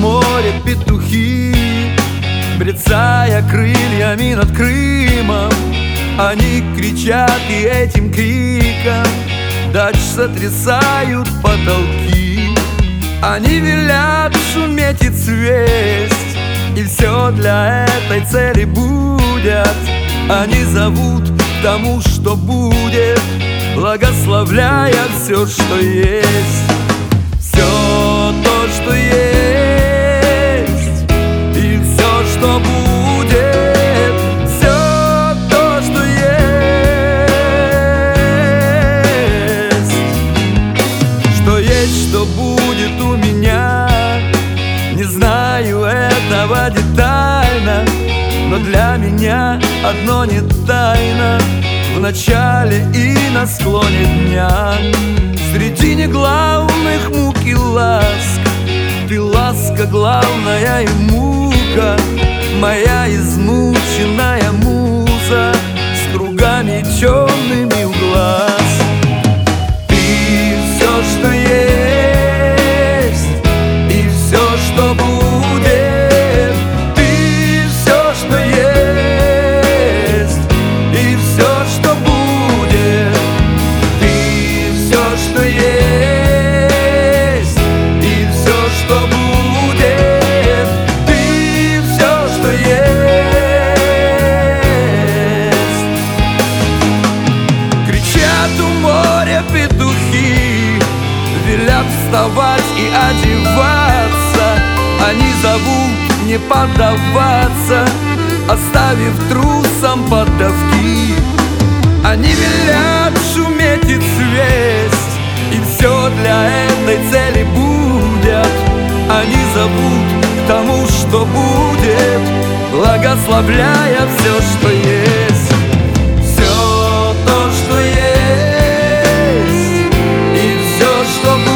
море петухи, брецая крыльями над Крымом, они кричат, и этим криком дач сотрясают потолки. Они велят шуметь и цвесть, и все для этой цели будет. Они зовут к тому, что будет, благословляя все, что есть. Все то, что есть, и все, что будет, все то, что есть, что будет у меня. Не знаю этого детально, но для меня одно не тайна: в начале и на склоне дня, среди неглавных мук и ласк, ты ласка главная и мука, моя измученная муза с кругами темными у глаз. Ты все, что есть, и все, что будет. Ты все, что есть, и все, что будет. Ты все, что есть, и все, что будет. Ты все, что есть. Кричат у моря петухи, велят вставать и одеваться. Они зовут не поддаваться, оставив трусам поддавки. Они велят шуметь и цвесть, и все для этой цели будет. Они зовут к тому, что будет, благословляя все, что есть. Все то, что есть, и все, что будет.